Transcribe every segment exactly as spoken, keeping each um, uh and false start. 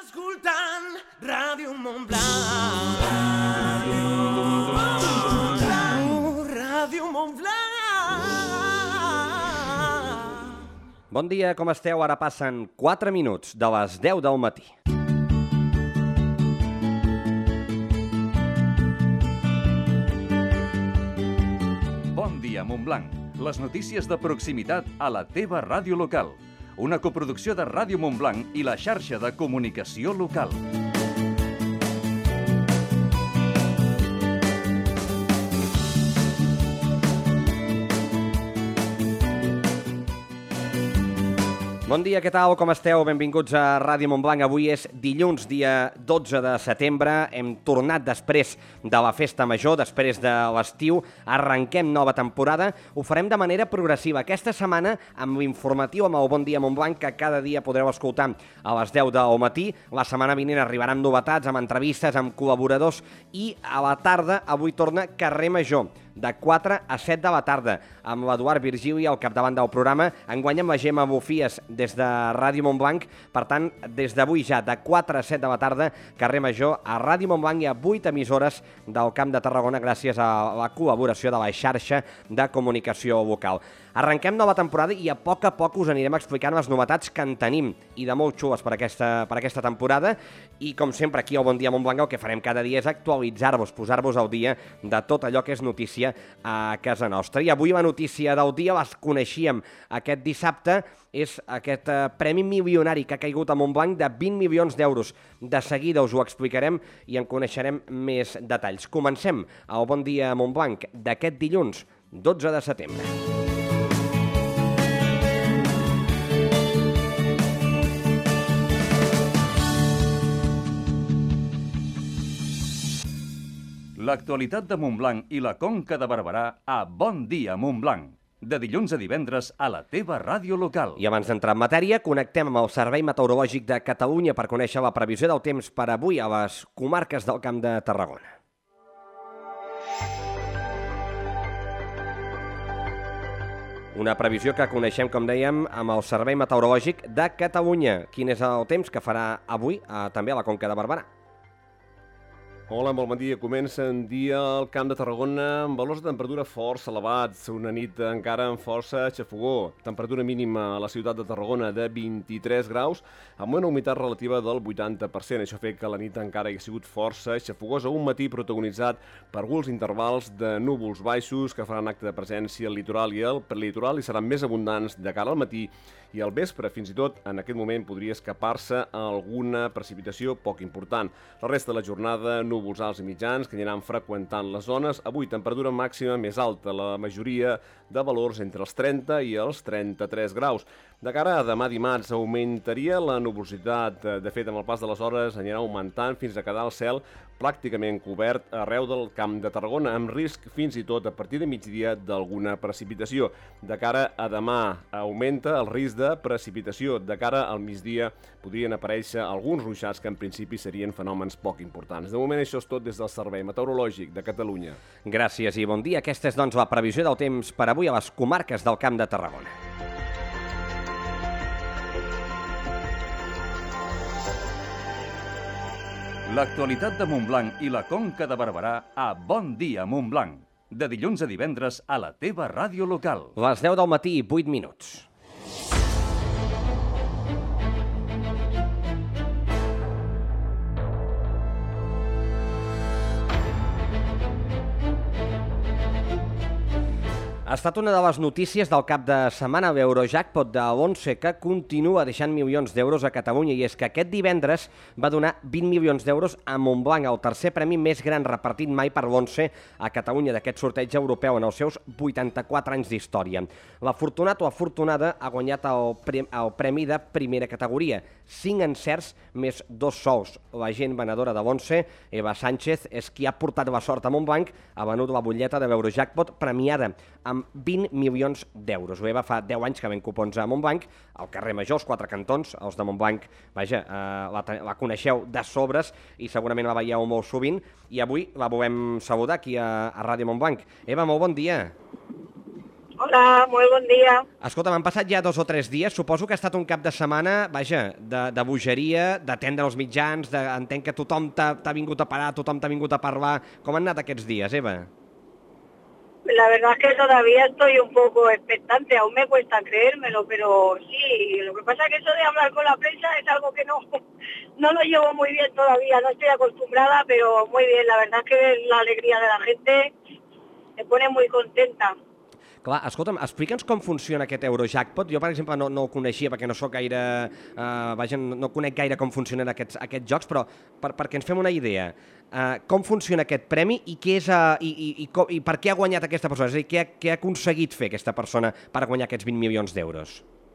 escoltant Ràdio Montblanc. Ràdio Montblanc. Ràdio Montblanc. Bon dia, com esteu? Ara passen quatre minuts de les deu del matí. Bon dia, Montblanc. Les notícies de proximitat a la teva ràdio local. Una coproducció de Ràdio Montblanc i la xarxa de comunicació local. Bon dia, què tal? Com esteu? Benvinguts a Ràdio Montblanc. Avui és dilluns, dia dotze de setembre. Hem tornat després de la festa major, després de l'estiu. Arrenquem nova temporada. Ho farem de manera progressiva. Aquesta setmana, amb l'informatiu, amb el Bon dia Montblanc, que cada dia podreu escoltar a les deu del matí. La setmana vinent arribaran novetats, amb entrevistes, amb col·laboradors. I a la tarda, avui torna Carrer Major, de quatre a set de la tarda, amb l'Eduard Virgili al capdavant del programa. Enguany amb la Gemma Bufies des de Ràdio Montblanc. Per tant, des d'avui ja, de quatre a set de la tarda, Carrer Major, a Ràdio Montblanc hi ha vuit emissores del Camp de Tarragona gràcies a la col·laboració de la xarxa de comunicació local. Arrenquem nova temporada i a poc a poc us anirem explicant les novetats que en tenim i de molt xules per aquesta, per aquesta temporada. I com sempre aquí al Bon dia Montblanc el que farem cada dia és actualitzar-vos, posar-vos al dia de tot allò que és notícia a casa nostra. I avui la notícia del dia, les coneixíem aquest dissabte, és aquest eh, premi milionari que ha caigut a Montblanc de vint milions d'euros. De seguida us ho explicarem i en coneixerem més detalls. Comencem el Bon dia Montblanc d'aquest dilluns, dotze de setembre. L'actualitat de Montblanc i la Conca de Barberà a Bon dia Montblanc. De dilluns a divendres a la teva ràdio local. I abans d'entrar en matèria, connectem amb el Servei Meteorològic de Catalunya per conèixer la previsió del temps per avui a les comarques del Camp de Tarragona. Una previsió que coneixem, com dèiem, amb el Servei Meteorològic de Catalunya. Quin és el temps que farà avui eh, també a la Conca de Barberà? Hola, molt bon dia. Comença en dia al Camp de Tarragona amb valors de temperatura força elevats, una nit encara amb força xafogó. Temperatura mínima a la ciutat de Tarragona de vint-i-tres graus, amb una humitat relativa del vuitanta per cent. Això ha fet que la nit encara hagi sigut força xafogosa, un matí protagonitzat per alguns intervals de núvols baixos que faran acte de presència al litoral i al prelitoral i seran més abundants de cara al matí i al vespre. Fins i tot en aquest moment podria escapar-se alguna precipitació poc important. La resta de la jornada, núvols alts i mitjans que aniran freqüentant les zones. Avui temperatura màxima més alta, la majoria de valors entre els trenta i els trenta-tres graus. De cara a demà dimarts augmentaria la nuvolositat. De fet, amb el pas de les hores anirà augmentant fins a quedar el cel pràcticament cobert arreu del Camp de Tarragona, amb risc fins i tot a partir de migdia d'alguna precipitació. De cara a demà augmenta el risc de precipitació. De cara al migdia podrien aparèixer alguns ruixats que en principi serien fenòmens poc importants. De moment això és tot des del Servei Meteorològic de Catalunya. Gràcies i bon dia. Aquesta és doncs la previsió del temps per avui a les comarques del Camp de Tarragona. L'actualitat de Montblanc i la Conca de Barberà a Bon dia Montblanc. De dilluns a divendres a la teva ràdio local. Les deu del matí i vuit minuts. Ha estat una de les notícies del cap de setmana l'Eurojackpot de l'Once, que continua deixant milions d'euros a Catalunya, i és que aquest divendres va donar vint milions d'euros a Montblanc, el tercer premi més gran repartit mai per l'Once a Catalunya d'aquest sorteig europeu en els seus vuitanta-quatre anys d'història. L'afortunat o afortunada ha guanyat el, pre el premi de primera categoria, cinc encerts més dos sous. La gent venedora de l'Once, Eva Sánchez, és qui ha portat la sort a Montblanc, ha venut la butlleta de l'Eurojackpot premiada amb vint milions d'euros. L'Eva fa deu anys que ven cupons a Montblanc, al carrer Major, els quatre cantons, els de Montblanc, vaja, eh, la, la coneixeu de sobres i segurament la veieu molt sovint, i avui la volem saludar aquí a, a Ràdio Montblanc. Eva, molt bon dia. Hola, Hola, molt bon dia. Escolta, m'han passat ja dos o tres dies, suposo que ha estat un cap de setmana, vaja, de, de bogeria, d'atendre els mitjans, de, entenc que tothom t'ha vingut a parar, tothom t'ha vingut a parlar. Com han anat aquests dies, Eva? La verdad es que todavía estoy un poco expectante, aún me cuesta creérmelo, pero sí, lo que pasa es que eso de hablar con la prensa es algo que no, no lo llevo muy bien todavía, no estoy acostumbrada, pero muy bien, la verdad es que la alegría de la gente me pone muy contenta. Clar, escolta'm, explica'ns com funciona aquest Eurojackpot. Jo, per exemple, no, no el coneixia perquè no sóc gaire... Eh, vaja, no conec gaire com funcionen aquests, aquests jocs, però per, perquè ens fem una idea. Eh, com funciona aquest premi i, què és, uh, i, i, i, com, i per què ha guanyat aquesta persona? És a dir, què, què ha aconseguit fer aquesta persona per guanyar aquests vint milions d'euros?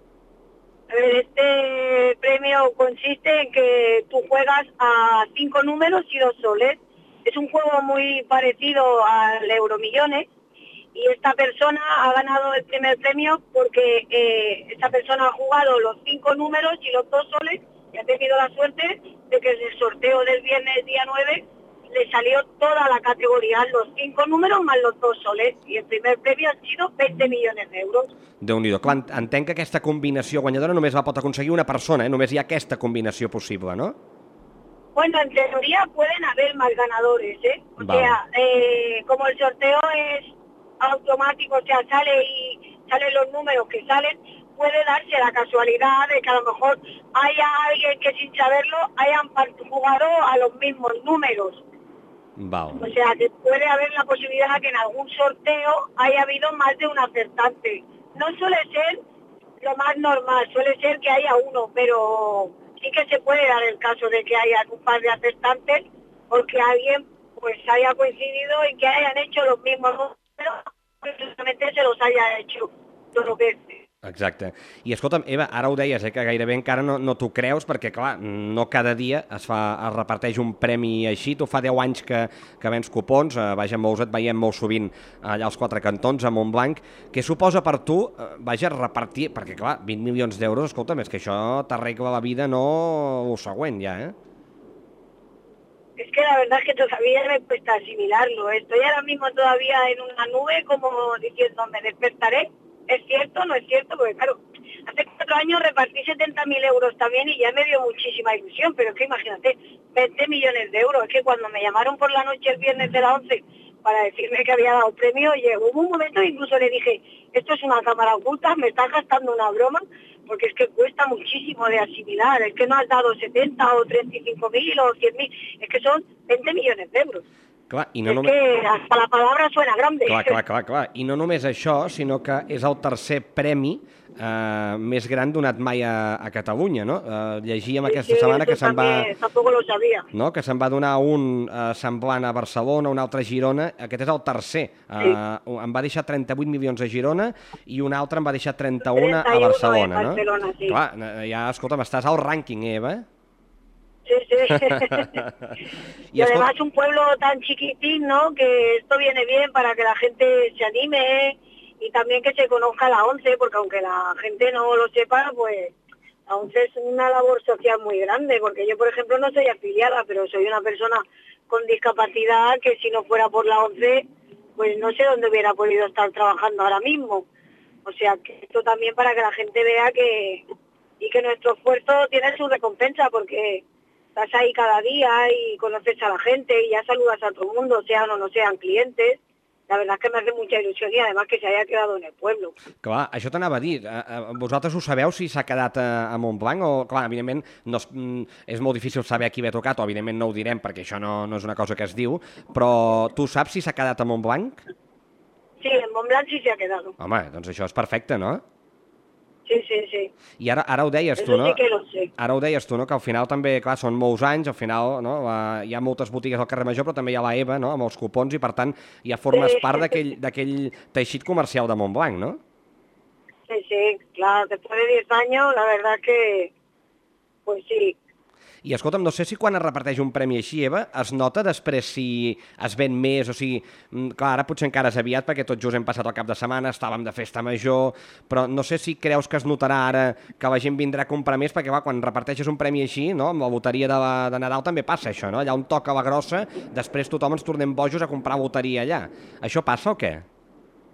A ver, este premio consiste en que tú juegas a cinco números y dos soles. Es un juego muy parecido al Euromillones. Y esta persona ha ganado el primer premio porque eh, esta persona ha jugado los cinco números y los dos soles y ha tenido la suerte de que en el sorteo del viernes día nueve le salió toda la categoría, los cinco números más los dos soles, y el primer premio han sido veinte millones d'euros. Déu-n'hi-do. Clar, entenc que aquesta combinació guanyadora només la pot aconseguir una persona, eh? Només hi ha aquesta combinació possible, no? Bueno, en teoría pueden haber más ganadores, ¿eh? O Vale. sea, eh, como el sorteo es automático, o sea, sale y salen los números que salen, puede darse la casualidad de que a lo mejor haya alguien que sin saberlo hayan jugado a los mismos números. Val. O sea, que puede haber la posibilidad de que en algún sorteo haya habido más de un acertante. No suele ser lo más normal, suele ser que haya uno, pero sí que se puede dar el caso de que haya un par de acertantes porque alguien pues haya coincidido en que hayan hecho los mismos números, però precisamente se los haya hecho dos veces. Exacte. I escolta'm, Eva, ara ho deies, eh, que gairebé encara no, no t'ho creus, perquè, clar, no cada dia es, fa, es reparteix un premi així. Tu fa deu anys que, que vens cupons, eh, vaja, Mous et veiem molt sovint allà als Quatre Cantons, a Montblanc. Què suposa per tu, eh, vaja, repartir... Perquè, clar, vint milions d'euros, escolta'm, és que això t'arregla la vida, no el següent, ja, eh? Es que la verdad es que todavía me cuesta asimilarlo. Estoy ahora mismo todavía en una nube como diciendo, me despertaré. ¿Es cierto? ¿No es cierto? Porque claro, hace cuatro años repartí setenta mil euros también y ya me dio muchísima ilusión. Pero es que imagínate, veinte millones de euros. Es que cuando me llamaron por la noche el viernes de la once para decirme que había dado el premio, llegó un momento que incluso le dije, esto es una cámara oculta, me estás gastando una broma. Porque es que cuesta muchísimo de asimilar, es que no has dado setenta o treinta y cinco mil o cien mil, es que son veinte millones de euros. Clar, i no es només... que hasta la palabra suena grande. Clar, clar, clar, clar. I no només això, sinó que és el tercer premi eh, més gran donat mai a, a Catalunya, no? Eh, llegíem aquesta sí, setmana que se'n va... Tampoco lo sabía. No? Que se'n va donar un eh, semblant a Barcelona, un altre a Girona, aquest és el tercer. Eh, sí. Em va deixar trenta-vuit milions a Girona i un altre em va deixar trenta-un a Barcelona, en Barcelona, no? Sí. Clar, ja, escolta'm, estàs al rànquing, Eva. Sí, sí. y y además un pueblo tan chiquitín, ¿no? Que esto viene bien para que la gente se anime y también que se conozca la ONCE, porque aunque la gente no lo sepa, pues la ONCE es una labor social muy grande, porque yo, por ejemplo, no soy afiliada, pero soy una persona con discapacidad que si no fuera por la ONCE, pues no sé dónde hubiera podido estar trabajando ahora mismo. O sea, que esto también para que la gente vea que y que nuestro esfuerzo tiene su recompensa, porque estás ahí cada día y conoces a la gente y ya saludas a todo el mundo, sean o no sean clientes. La verdad es que me hace mucha ilusión y además que se haya quedado en el pueblo. Clar, això t'anava a dir. Vosaltres ho sabeu si s'ha quedat a, a Montblanc o, clar, evidentment no és, és molt difícil saber a qui ve tocat o evidentment no ho direm perquè això no, no és una cosa que es diu, però tu saps si s'ha quedat a Montblanc? Sí, en Montblanc sí se ha quedado. Home, doncs això és perfecte, no? Sí, sí, sí. I ara, ara ho deies Eso tu, no? sí que lo sé. Ara ho deies tu, no? Que al final també, clar, són molts anys, al final no? Hi ha moltes botigues al carrer Major, però també hi ha la Eva, no? Amb els cupons, i per tant ja formes Sí. part d'aquell teixit comercial de Montblanc, no? Sí, sí, claro, después de diez años, la verdad que, pues sí. I escolta'm, no sé si quan es reparteix un premi així, Eva, es nota després si es ven més o si... Clar, ara potser encara és aviat perquè tot just hem passat el cap de setmana, estàvem de festa major, però no sé si creus que es notarà ara que la gent vindrà a comprar més, perquè clar, quan reparteixes un premi així, no, amb la loteria de, la, de Nadal també passa això, no? Allà on toca la grossa, després tothom ens tornem bojos a comprar loteria allà. Això passa o què?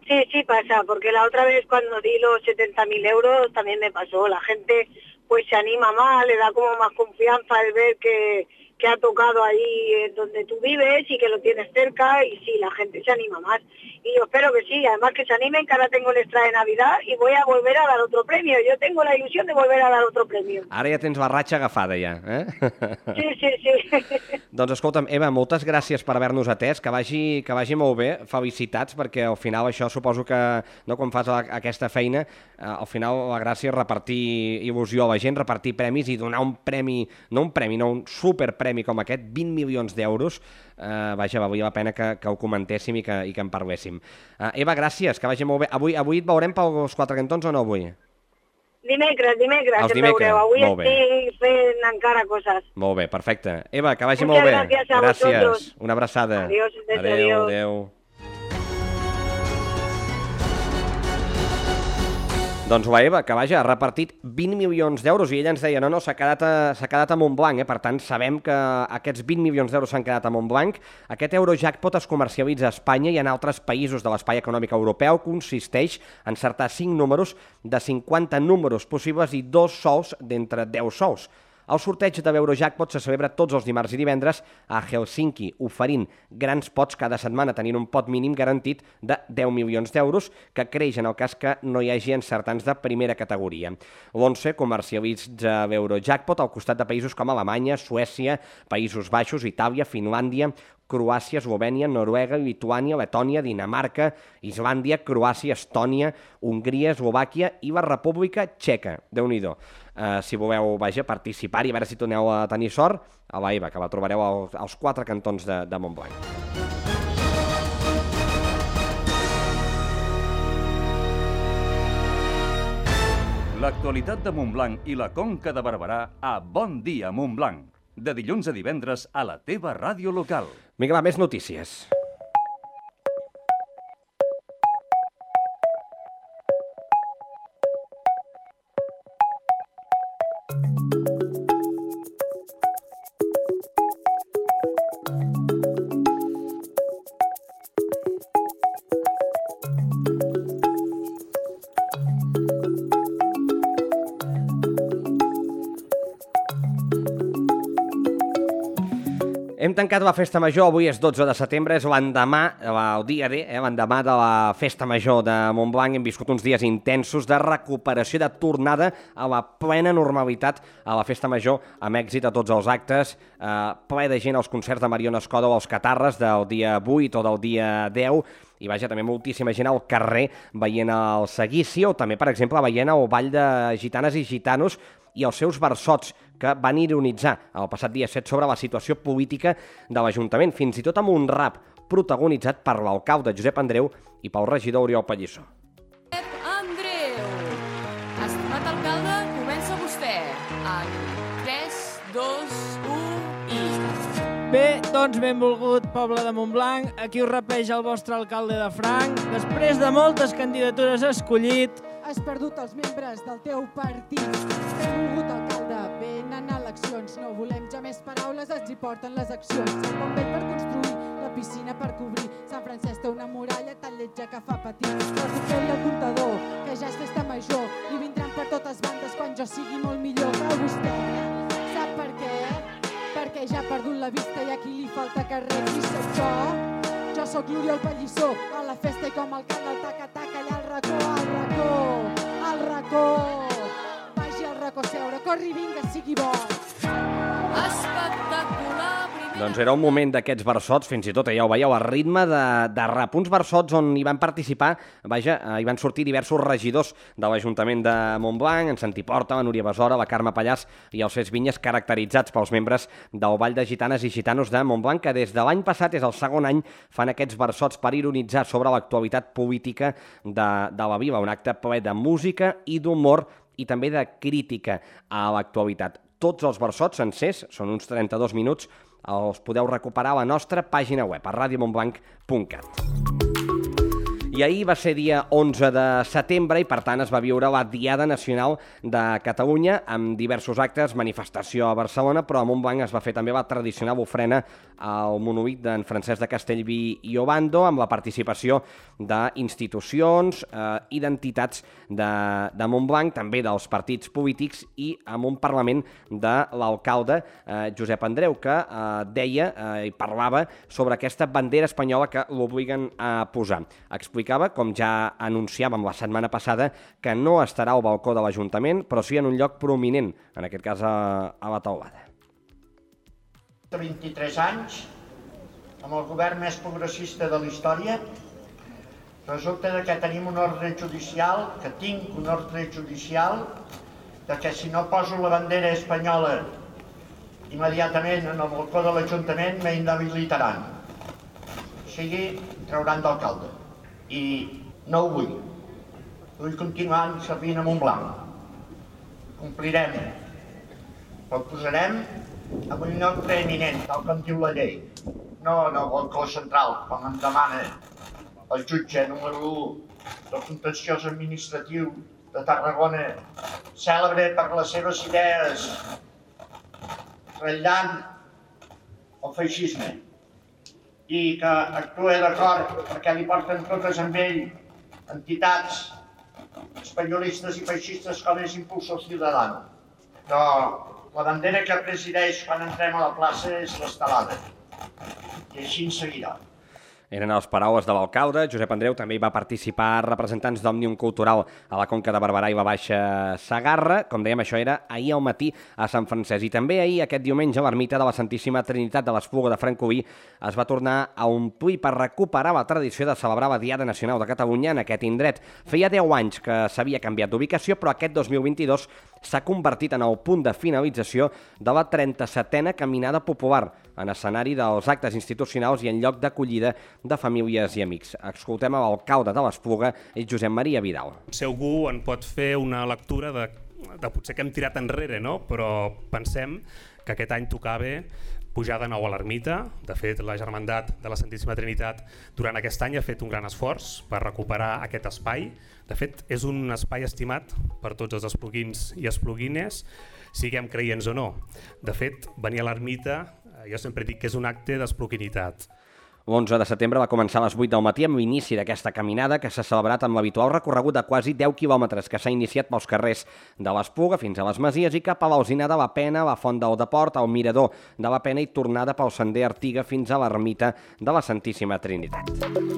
sí, sí pasa, porque la otra vez cuando di los setenta mil euros también me pasó. La gente pues se anima más, le da como más confianza el ver que, que ha tocado ahí eh, donde tú vives y que lo tienes cerca, y sí, la gente se anima más. Y yo espero que sí, además que se animen, que ahora tengo el extra de Navidad y voy a volver a dar otro premio. Yo tengo la ilusión de volver a dar otro premio. Ara ja tens la ratxa agafada, ja, eh? Sí, sí, sí. Doncs escolta'm, Eva, moltes gràcies per haver-nos atès, que vagi, que vagi molt bé, felicitats, perquè al final això suposo que, no, quan fas la, aquesta feina, eh, al final la gràcia és repartir il·lusió a la gent, repartir premis i donar un premi, no un premi, no un superpremi com aquest, vint milions d'euros, eh, vaja, valia la pena que, que ho comentéssim i que, i que en parléssim. Eh, Eva, gràcies, que vagi molt bé. Avui, avui et veurem pels Quatre Cantons o no avui? Dimecres, dimecres, Els em dimecres, veureu. Avui molt bé. estic fent encara coses. Molt bé, perfecte. Eva, que vagi Muchas molt bé. gracias a Gràcies. vosotros. Una abraçada. Adiós, un beso, adéu, adiós. adéu. Doncs la Eva, que vaja, ha repartit vint milions d'euros i ella ens deia, no, no, s'ha quedat, a, s'ha quedat a Montblanc, eh? Per tant, sabem que aquests vint milions d'euros s'han quedat a Montblanc. Aquest Eurojackpot es comercialitza a Espanya i en altres països de l'espai econòmic europeu, consisteix en encertar cinc números de cinquanta números possibles i dos sols d'entre deu sols. El sorteig de l'Eurojackpot se celebra tots els dimarts i divendres a Helsinki, oferint grans pots cada setmana, tenint un pot mínim garantit de deu milions d'euros, que creix en el cas que no hi hagi encertants de primera categoria. L'Once comercialitza l'Eurojackpot al costat de països com Alemanya, Suècia, Països Baixos, Itàlia, Finlàndia, Croàcia, Eslovènia, Noruega, Lituània, Letònia, Dinamarca, Islàndia, Croàcia, Estònia, Hongria, Eslovàquia i la República Txeca. Déu-n'hi-do. Uh, si voleu, vaja, participar i a veure si torneu a tenir sort, a la Eva, que la trobareu als, als Quatre Cantons de, de Montblanc. L'actualitat de Montblanc i la Conca de Barberà a Bon Dia Montblanc. De dilluns a divendres a la teva ràdio local. Vinga, va, més notícies. Hem tancat la festa major, avui és dotze de setembre, és l'endemà, el dia D, eh, l'endemà de la festa major de Montblanc. Hem viscut uns dies intensos de recuperació, de tornada a la plena normalitat a la festa major, amb èxit a tots els actes, eh, ple de gent als concerts de Mariona Escoda o als Catarres del dia vuit o del dia deu, i vaja, també moltíssima gent al carrer veient el seguici, o també, per exemple, veient el ball de gitanes i gitanos i els seus versots, que van ironitzar el passat dia set sobre la situació política de l'Ajuntament, fins i tot amb un rap protagonitzat per l'alcalde Josep Andreu i pel regidor Oriol Pelliçó. Josep Andreu, estimat alcalde, comença vostè. En tres, dos, u i... Bé, doncs benvolgut poble de Montblanc, aquí us repleja el vostre alcalde de franc. Després de moltes candidatures escollit... Has perdut els membres del teu partit. Benvolgut alcalde, venen eleccions. No volem ja més paraules, ens hi porten les accions. El pont vell per construir, la piscina per cobrir. Sant Francesc té una muralla tan lletja que fa patir. Recuperi el comptador, que ja és festa major. I vindran per totes bandes quan jo sigui molt millor. Però vostè sap per què? Perquè ja ha perdut la vista i a qui li falta carrer. Qui soc jo? Jo sóc l'Oriol Pelliçó, a la festa i com el cant del taca-taca, allà al racó, al racó, al racó. Vagi al racó a seure, corri, vinga, sigui bo. Espectacular, primera... Doncs era un moment d'aquests versots, fins i tot, ja ho veieu, a ritme de, de rap. Uns versots on hi van participar, vaja, hi van sortir diversos regidors de l'Ajuntament de Montblanc, en Santi Porta, la Núria Besora, la Carme Pallàs i els Cés Vinyes, caracteritzats pels membres del Ball de Gitanes i Gitanos de Montblanc, que des de l'any passat, és el segon any, fan aquests versots per ironitzar sobre l'actualitat política de, de la vila, un acte ple de música i d'humor i també de crítica a l'actualitat. Tots els versots sencers, són uns trenta-dos minuts, els podeu recuperar a la nostra pàgina web, a radio montblanc punt cat. I ahir va ser dia onze de setembre i, per tant, es va viure la Diada Nacional de Catalunya amb diversos actes, manifestació a Barcelona, però a Montblanc es va fer també la tradicional ofrena al monòlit d'en Francesc de Castellví i Obando, amb la participació d'institucions eh, i d'entitats de, de Montblanc, també dels partits polítics i amb un Parlament de l'alcalde eh, Josep Andreu, que eh, deia eh, i parlava sobre aquesta bandera espanyola que l'obliguen a posar. Explicava, com ja anunciàvem la setmana passada, que no estarà al balcó de l'Ajuntament, però sí en un lloc prominent, en aquest cas a, a la teulada. vint-i-tres anys, amb el govern més progressista de la història, resulta que tenim un ordre judicial, que tinc un ordre judicial, de que si no poso la bandera espanyola immediatament en el balcó de l'Ajuntament m'inhabilitaran. O sigui, trauran d'alcalde. I no ho vull. Vull continuar servint a Montblanc. Complirem. Però el posarem en un lloc preeminent, tal com diu la llei. No en el balcó central, com em demana el jutge número u del contenciós administratiu de Tarragona, cèlebre per les seves idees ratllant el feixisme i que actua d'acord perquè li porten totes amb ell entitats espanyolistes i feixistes com és Impulso Ciudadano. Però la bandera que presideix quan entrem a la plaça és l'estelada i així en seguirà. Eren les paraules de l'alcalde. Josep Andreu també hi va participar representants d'Òmnium Cultural a la Conca de Barberà i la Baixa Segarra. Com dèiem, això era ahir al matí a Sant Francesc. I també ahir, aquest diumenge, l'ermita de la Santíssima Trinitat de l'Espluga de Francolí es va tornar a omplir per recuperar la tradició de celebrar la Diada Nacional de Catalunya en aquest indret. Feia deu anys que s'havia canviat d'ubicació, però aquest dos mil vint-i-dos s'ha convertit en el punt de finalització de la trenta-setena Caminada Popular, en escenari dels actes institucionals i en lloc d'acollida de famílies i amics. Escoltem a l'alcalde de l'Espluga, Josep Maria Vidal. Si algú en pot fer una lectura de, de potser que hem tirat enrere, no? Però pensem que aquest any tocava pujar de nou a l'ermita. De fet, la Germandat de la Santíssima Trinitat durant aquest any ha fet un gran esforç per recuperar aquest espai. De fet, és un espai estimat per tots els espluguins i espluguines, siguem creients o no. De fet, venir a l'ermita, jo sempre dic que és un acte d'espluguinitat. l'onze de setembre va començar a les vuit del matí amb l'inici d'aquesta caminada que s'ha celebrat amb l'habitual recorregut de quasi deu quilòmetres que s'ha iniciat pels carrers de l'Espluga fins a les Masies i cap a l'Alzinar de la Pena, la Font del Deport, el Mirador de la Pena i tornada pel sender Artiga fins a l'ermita de la Santíssima Trinitat.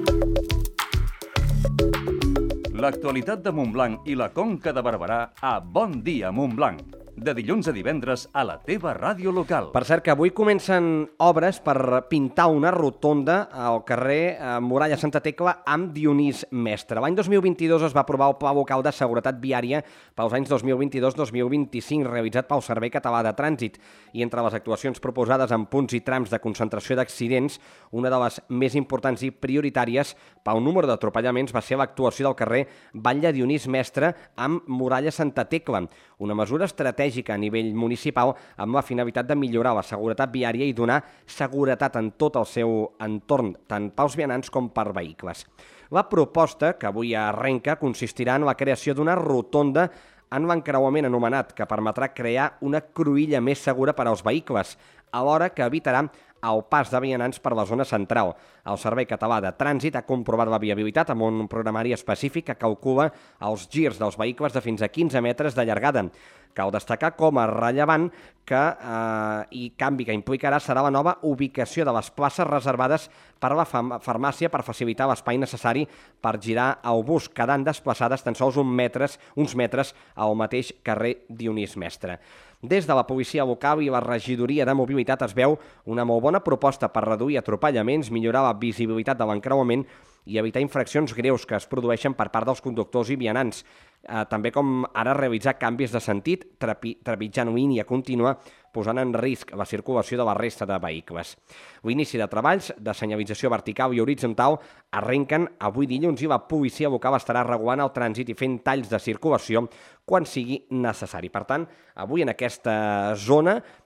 L'actualitat de Montblanc i la Conca de Barberà a Bon Dia Montblanc. De dilluns a divendres a la teva ràdio local. Per cert, que avui comencen obres per pintar una rotonda al carrer Muralla Santa Tecla amb Dionís Mestre. L'any dos mil vint-i-dos es va aprovar el Pla Local de Seguretat Viària pels anys dos mil vint-i-dos dos mil vint-i-cinc, realitzat pel Servei Català de Trànsit. I entre les actuacions proposades en punts i trams de concentració d'accidents, una de les més importants i prioritàries pel número d'atropellaments va ser l'actuació del carrer Batlle Dionís Mestre amb Muralla Santa Tecla, una mesura estratègica a nivell municipal amb la finalitat de millorar la seguretat viària i donar seguretat en tot el seu entorn, tant pels vianants com per vehicles. La proposta, que avui arrenca, consistirà en la creació d'una rotonda en l'encreuament anomenat, que permetrà crear una cruïlla més segura per als vehicles, alhora que evitarà el pas de vianants per la zona central. El Servei Català de Trànsit ha comprovat la viabilitat amb un programari específic que calcula els girs dels vehicles de fins a quinze metres de llargada. Cal destacar com a rellevant que eh, i canvi que implicarà serà la nova ubicació de les places reservades per a la farmàcia per facilitar l'espai necessari per girar el bus, quedant desplaçades tan sols uns metres, uns metres al mateix carrer Dionís Mestre. Des de la policia local i la regidoria de mobilitat es veu una molt bona proposta per reduir atropellaments, millorar la visibilitat de l'encreuament i evitar infraccions greus que es produeixen per part dels conductors i vianants, eh, també com ara realitzar canvis de sentit, trepitjant línia contínua, posant en risc la circulació de la resta de vehicles. L'inici de treballs de senyalització vertical i horitzontal arrenquen avui dilluns i la policia local estarà regulant el trànsit i fent talls de circulació quan sigui necessari. Per tant, avui en aquesta zona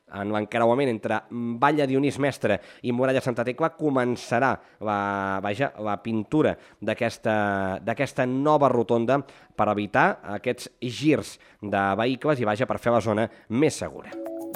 en l'encreuament entre Vall de Dionís Mestre i Muralla Santa Tecla, començarà la, vaja, la pintura d'aquesta d'aquesta nova rotonda per evitar aquests girs de vehicles i vaja per fer la zona més segura.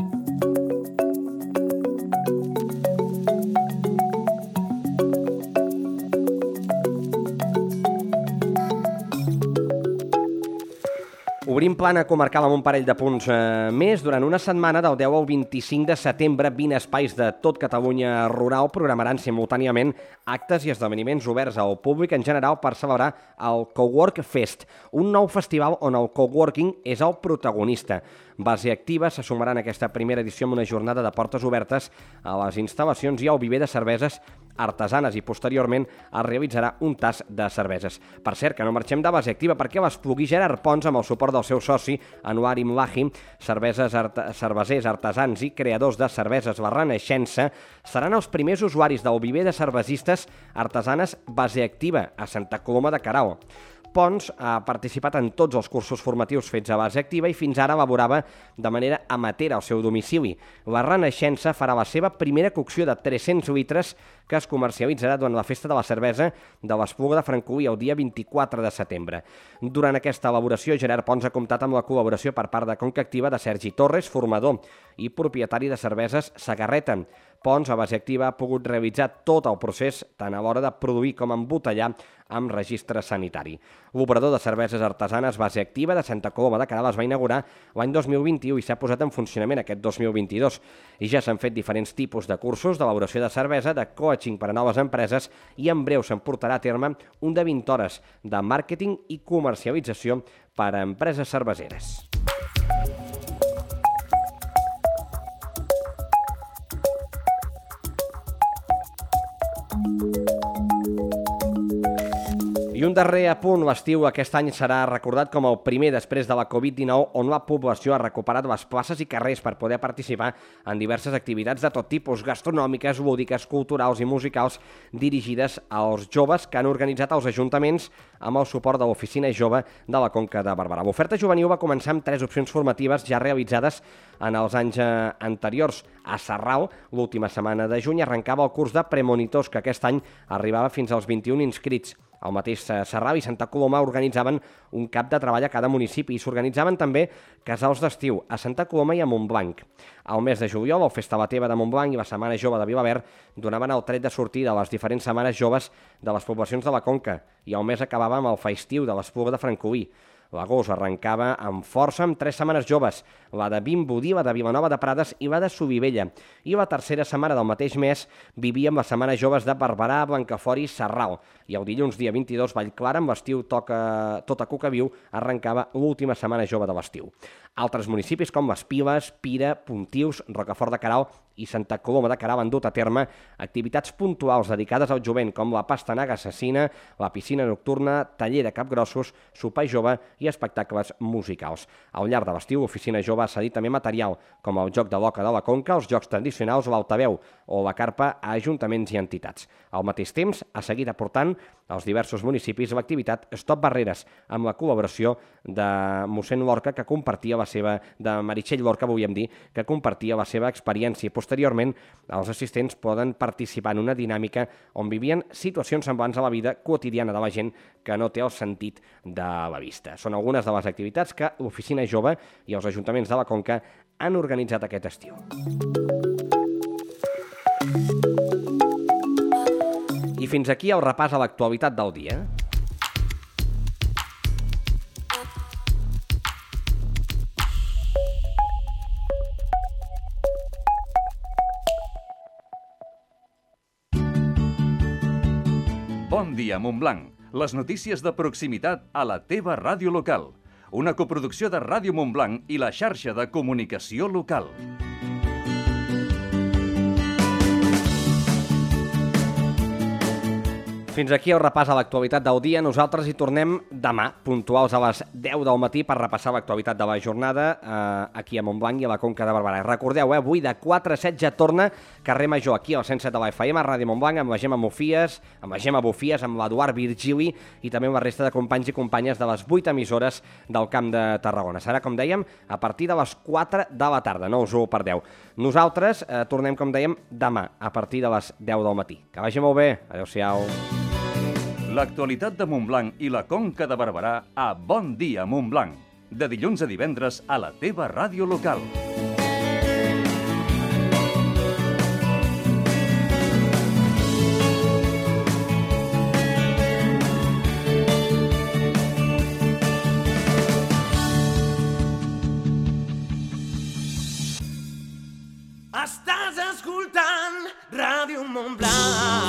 Obrim plana comarcal amb un parell de punts eh, més. Durant una setmana, del deu al vint-i-cinc de setembre, vint espais de tot Catalunya rural programaran simultàniament actes i esdeveniments oberts al públic en general per celebrar el Cowork Fest, un nou festival on el coworking és el protagonista. Base Activa se sumarà en aquesta primera edició amb una jornada de portes obertes a les instal·lacions i al viver de cerveses artesanes i posteriorment es realitzarà un tas de cerveses. Per cert, que no marxem de Base Activa perquè l'Espluguí Gerard Pons, amb el suport del seu soci Anwar Imlahi, cerveses art cervesers, artesans i creadors de cerveses La Renaixença, seran els primers usuaris del viver de cervesistes artesanes Base Activa a Santa Coloma de Queralt. Pons ha participat en tots els cursos formatius fets a Base Activa i fins ara elaborava de manera amateur al seu domicili. La Renaixença farà la seva primera cocció de tres-cents litres que es comercialitzarà durant la Festa de la Cervesa de l'Espluga de Francolí el dia vint-i-quatre de setembre. Durant aquesta elaboració, Gerard Pons ha comptat amb la col·laboració per part de Conca Activa de Sergi Torres, formador i propietari de cerveses Sagarreta. Pons, a Base Activa, ha pogut realitzar tot el procés tant a l'hora de produir com embotellar amb registre sanitari. L'operador de cerveses artesanes Base Activa de Santa Coloma de Queralt es va inaugurar l'any dos mil vint-i-u i s'ha posat en funcionament aquest dos mil vint-i-dos. I ja s'han fet diferents tipus de cursos d'elaboració de cervesa, de coaching per a noves empreses i en breu se'n portarà a terme un de vint hores de màrqueting i comercialització per a empreses cerveseres. I un darrer apunt, l'estiu aquest any serà recordat com el primer després de la Covid dinou on la població ha recuperat les places i carrers per poder participar en diverses activitats de tot tipus, gastronòmiques, lúdiques, culturals i musicals dirigides als joves que han organitzat els ajuntaments amb el suport de l'Oficina Jove de la Conca de Barberà. L'oferta juvenil va començar amb tres opcions formatives ja realitzades en els anys anteriors. A Sarral, l'última setmana de juny, arrencava el curs de premonitors, que aquest any arribava fins als vint-i-un inscrits. Al mateix Sarral i Santa Coloma organitzaven un cap de treball a cada municipi i s'organitzaven també casals d'estiu a Santa Coloma i a Montblanc. Al mes de juliol, el Festa la Teva de Montblanc i la Setmana Jove de Vilaverd donaven el tret de sortir de les diferents setmanes joves de les poblacions de la Conca i el mes acabava amb el festiu de l'Espluga de Francolí. L'agost arrencava amb força amb tres setmanes joves, la de Vimbodí, la de Vilanova de Prades i la de Solivella. I la tercera setmana del mateix mes vivíem les setmanes joves de Barberà, Blancafort i Sarral. I el dilluns, dia vint-i-dos, Vallclara, amb l'estiu toca tot a Cucaviu, arrencava l'última setmana jove de l'estiu. Altres municipis com les Piles, Pira, Pontius, Rocafort de Queralt i Santa Coloma de Queralt han dut a terme activitats puntuals dedicades al jovent com la pastanaga assassina, la piscina nocturna, taller de capgrossos, sopar jove i espectacles musicals. Al llarg de l'estiu, l'Oficina Jove ha cedit també material com el joc de l'oca de la Conca, els jocs tradicionals, l'altaveu o la carpa a ajuntaments i entitats. Al mateix temps, ha seguit aportant als diversos municipis l'activitat Stop Barreres, amb la col·laboració de mossèn Lorca, que compartia la seva, de Meritxell Lorca, volíem dir, que compartia la seva experiència. Posteriorment, els assistents poden participar en una dinàmica on vivien situacions semblants a la vida quotidiana de la gent que no té el sentit de la vista. Són algunes de les activitats que l'Oficina Jove i els ajuntaments de la Conca han organitzat aquest estiu. I fins aquí el repàs a l'actualitat del dia. Bon dia, Montblanc. Les notícies de proximitat a la teva ràdio local. Una coproducció de Ràdio Montblanc i la xarxa de comunicació local. fins aquí el repàs a l'actualitat del dia. Nosaltres hi tornem demà, puntuals a les deu del matí, per repassar l'actualitat de la jornada eh, aquí a Montblanc i a la Conca de Barberà. Recordeu, eh, avui de quatre a set ja torna Carrer Major, aquí al cent set de la F M, a Ràdio Montblanc, amb la Gemma Mofies, amb la Gemma Bufies, amb l'Eduard Virgili i també amb la resta de companys i companyes de les vuit emissores del Camp de Tarragona. Serà, com dèiem, a partir de les quatre de la tarda, no us ho perdeu. Nosaltres eh, tornem, com dèiem, demà, a partir de les deu del matí. Que vagi molt bé. Adéu-siau. L'actualitat de Montblanc i la Conca de Barberà a Bon Dia Montblanc. De dilluns a divendres a la teva ràdio local. Estàs escoltant Ràdio Montblanc.